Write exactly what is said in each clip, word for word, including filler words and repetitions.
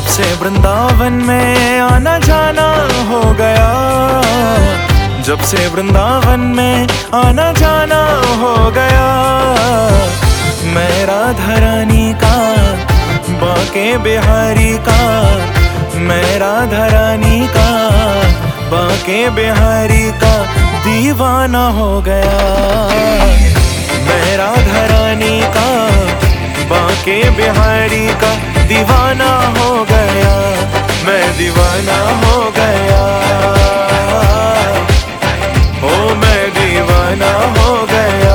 से वृंदावन में आना जाना हो गया, जब से वृंदावन में आना जाना हो गया। मैं राधा रानी का, बाके बिहारी का, मैं राधा रानी का, बाके बिहारी का दीवाना हो गया। मैं राधा रानी का, बाके बिहारी का दीवाना हो गया, मैं दीवाना हो गया, ओ मैं दीवाना हो गया।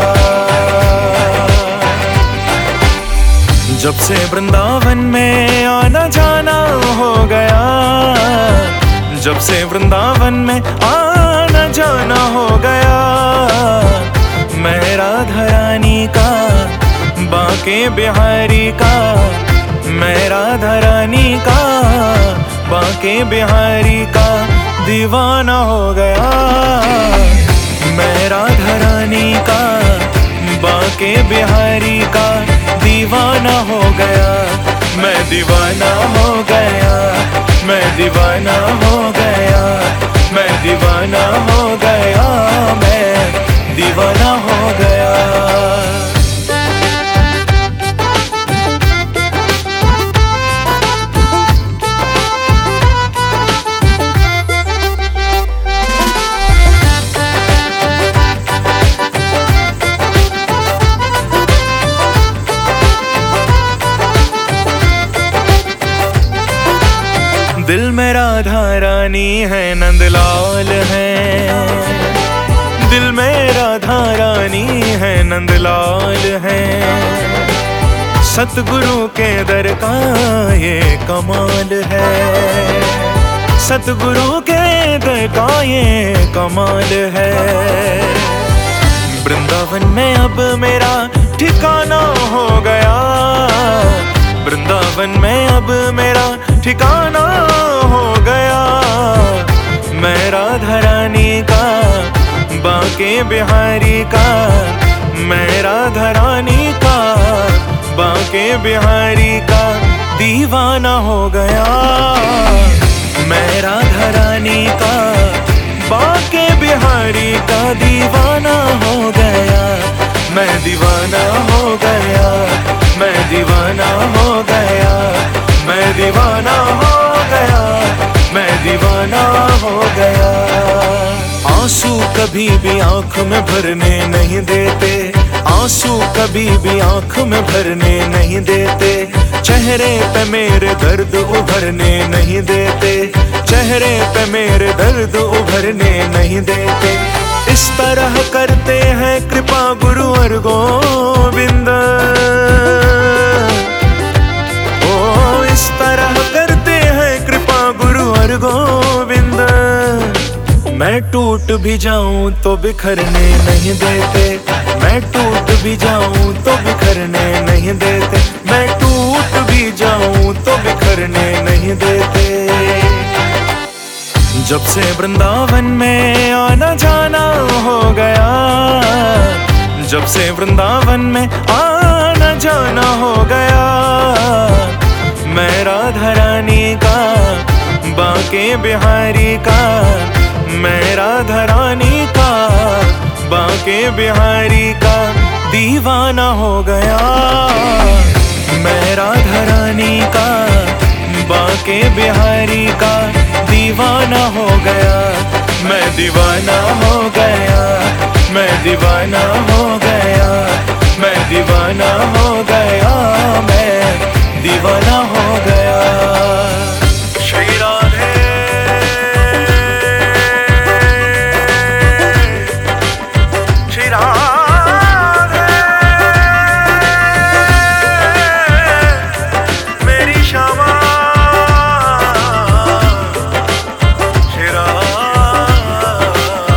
जब से वृंदावन में आना जाना हो गया, जब से वृंदावन में आना जाना हो गया। मैं राधा रानी का, बाके बिहारी का, मैं राधा रानी का, बाके बिहारी का दीवाना हो गया। मैं राधा रानी का, बाके बिहारी का दीवाना हो गया, मैं दीवाना हो गया, मैं दीवाना हो गया, मैं दीवाना हो गया, मैं दीवाना हो गया। दिल में राधा रानी है, नंदलाल है, दिल में राधा रानी है, नंदलाल है। सतगुरु के दर का ये कमाल है, सतगुरु के दर का ये कमाल है। वृंदावन में अब मेरा ठिकाना हो गया, वृंदावन में अब मेरा ठिकाना हो गया। मैं राधा रानी का, बाके बिहारी का, मैं राधा रानी का, बाके बिहारी का दीवाना हो गया। मैं राधा रानी का, बाके बिहारी का दीवाना हो गया, मैं दीवाना हो गया, मैं दीवाना हो गया, मैं दीवाना हो गया, मैं दीवाना हो गया। आंसू कभी भी आंख में भरने नहीं देते, आंसू कभी भी आंख में भरने नहीं देते। चेहरे पे मेरे दर्द उभरने नहीं देते, चेहरे पे मेरे दर्द उभरने नहीं देते। इस तरह करते हैं कृपा गुरु और गोविंद, ओ इस तरह करते हैं कृपा गुरु और गोविंद। मैं टूट भी जाऊं तो बिखरने नहीं देते, मैं टूट भी जाऊं तो बिखरने नहीं देते, मैं टूट भी जाऊं तो बिखरने नहीं देते। जब से वृंदावन में आना जाना हो गया, जब से वृंदावन में आना जाना हो गया। मैं राधा रानी का, बाके बिहारी का, मैं राधा रानी का, बाके बिहारी का दीवाना हो गया। मैं राधा रानी का, बाके बिहारी का दीवाना हो गया, मैं दीवाना हो गया, मैं दीवाना हो गया, मैं दीवाना हो गया, मैं दीवाना हो गया। श्री राधे श्री राधे मेरी श्यामा, श्री राधे।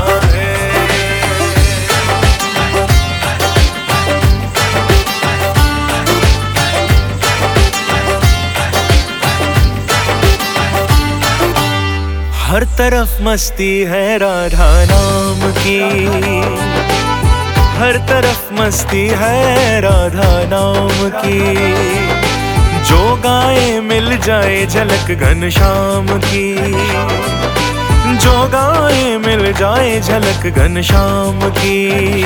हर तरफ मस्ती है राधा नाम की, हर तरफ मस्ती है राधा नाम की। जो गाए मिल जाए झलक घनश्याम की, जो गाए मिल जाए झलक घनश्याम की।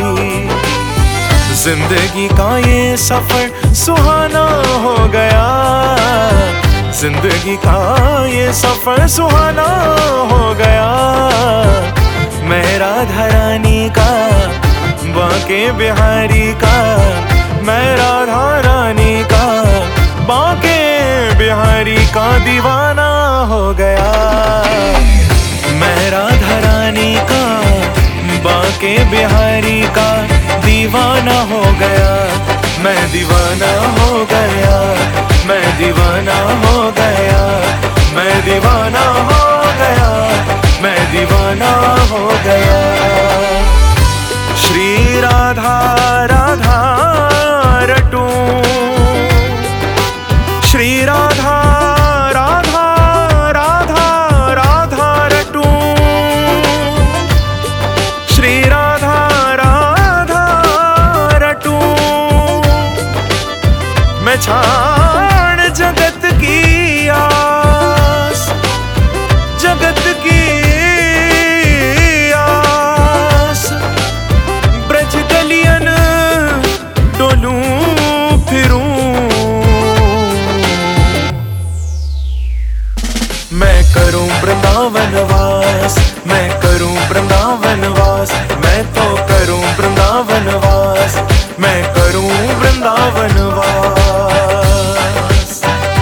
जिंदगी का ये सफर सुहाना हो गया, जिंदगी का ये सफर सुहाना हो गया। मैं राधा रानी का, बांके बिहारी का, मैं राधा रानी का, बांके बिहारी का दीवाना हो गया। मैं राधा रानी का, बांके बिहारी का दीवाना हो गया। मैं दीवाना हो गया, मैं दीवाना हो गया, मैं दीवाना हो गया, मैं दीवाना हो गया। श्री राधा राधा रटूं, श्री राधा राधा राधा राधा रटूं, श्री राधा राधा रटूं। मैं छाड़ जगत की आस, जगत की आस, ब्रज गलियन डोलूं फिरूं। मैं करूं वृंदावन वास, मैं करूं वृंदावन वास, मैं तो करूं वृंदावन वास, मैं करूं वृंदावन वास।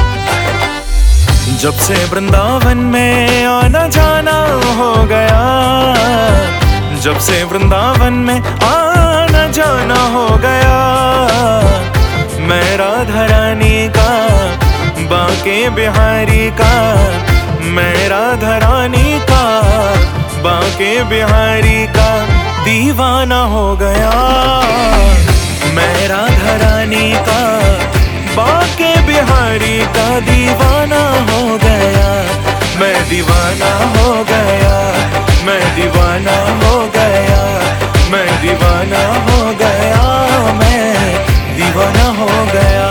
जब से वृंदावन में आना जाना हो गया, जब से वृंदावन में आना जाना हो गया। मैं राधा रानी का, बांके बिहारी का, मैं राधा रानी का, बांके बिहारी का दीवाना हो गया। मैं राधा रानी का, बांके बिहारी का दीवाना हो गया। मैं दीवाना हो गया, मैं दीवाना हो गया, मैं दीवाना हो गया, मैं दीवाना हो गया।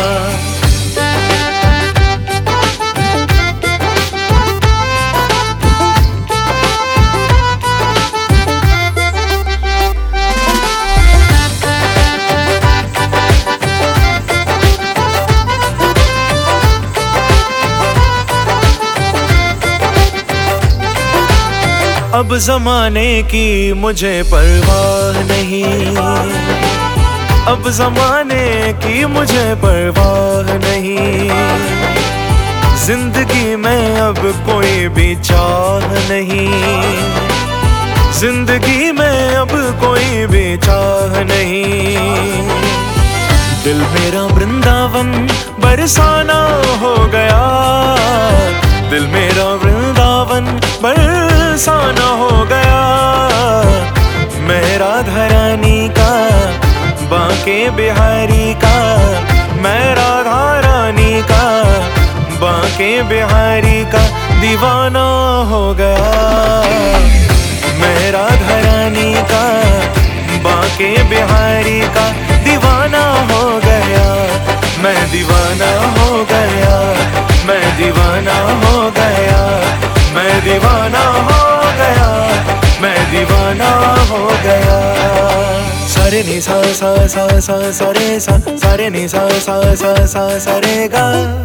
अब जमाने की मुझे परवाह नहीं, अब जमाने की मुझे परवाह नहीं। जिंदगी में अब कोई भी चाह नहीं, जिंदगी में अब कोई भी चाह नहीं। दिल मेरा वृंदावन बरसाना हो गया, दिल मेरा वृंदावन बरसाना हो गया। मैं राधा रानी का, बांके बिहारी का, मैं राधा रानी का, बांके बिहारी का दीवाना हो गया। मैं राधा रानी का, बांके बिहारी का दीवाना हो गया। मैं दीवाना हो गया, मैं दीवाना हो गया, मैं दीवाना हो गया, मैं दीवाना हो गया। सारे नि सा सा सा सा सा रे सा, सारे नि सा सा सा सा सा रे गा,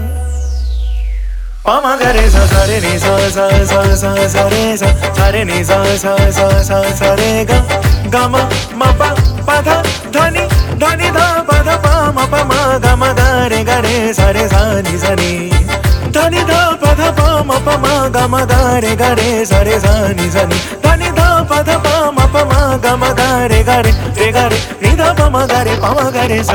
पामा गा रे सा, सारे नि सा सा सा सा सा रे सा, सारे नि सा सा सा सा सा रे गा, गा मा मा पा पा धा धा नि धा नि धा पा धा पा मा पा मा गा मा गा रे गा रे सा रे सा नि सा नि, धा नि धा पा धा पा मा पा मा गा मा गा रे गा रे सा रे सा नि सा नि, धा नि धा पा धा पा मा पा मा गा मा गा रे गा रे रे गा रे नि धा पा मा गा रे पा मा गा रे सा।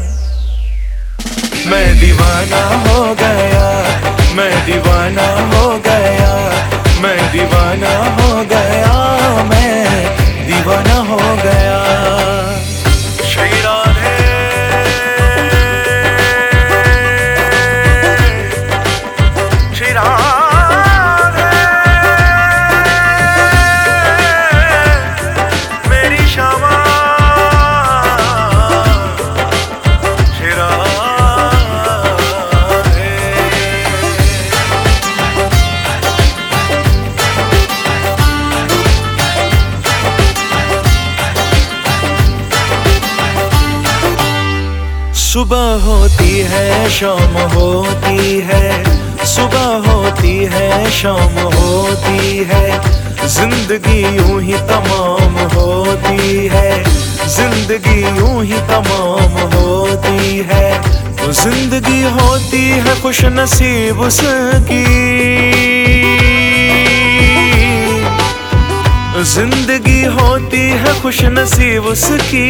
मैं दीवाना हो गया, मैं दीवाना हो गया, मैं दीवाना हो गया, मैं दीवाना हो गया। श्री राधे श्री राधे मेरी श्यामा, श्री राधे सुबह होती है शाम होती है, सुबह होती है शाम होती है, जिंदगी यूं ही तमाम होती है, जिंदगी यूं ही तमाम होती है। तो जिंदगी होती है खुश नसीब उसकी, जिंदगी होती है खुश नसीब उसकी,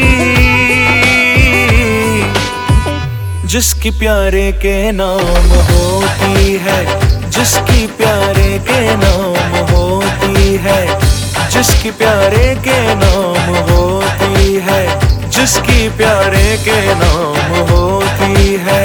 जिसकी प्यारे के नाम होती है, जिसकी प्यारे के नाम होती है, जिसकी प्यारे के नाम होती है, जिसकी प्यारे के नाम होती है।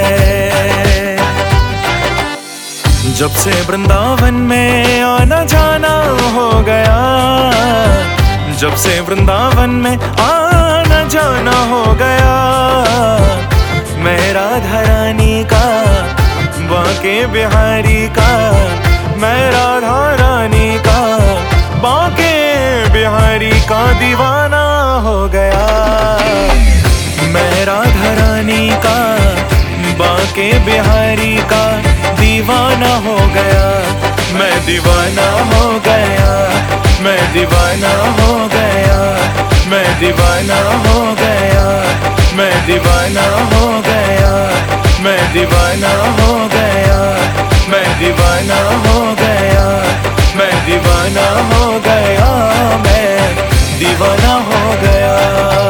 जब से वृंदावन में आना जाना हो गया, जब से वृंदावन में आना जाना हो गया, मैं राधा रानी का, बांके बिहारी का, मैं राधा रानी का, बांके बिहारी का दीवाना हो गया। मैं राधा रानी का, बांके बिहारी का दीवाना हो गया, मैं दीवाना हो गया, मैं दीवाना हो गया, मैं दीवाना हो गया, मैं दीवाना हो गया, मैं दीवाना हो गया, मैं दीवाना हो गया, मैं दीवाना हो गया, मैं दीवाना हो गया।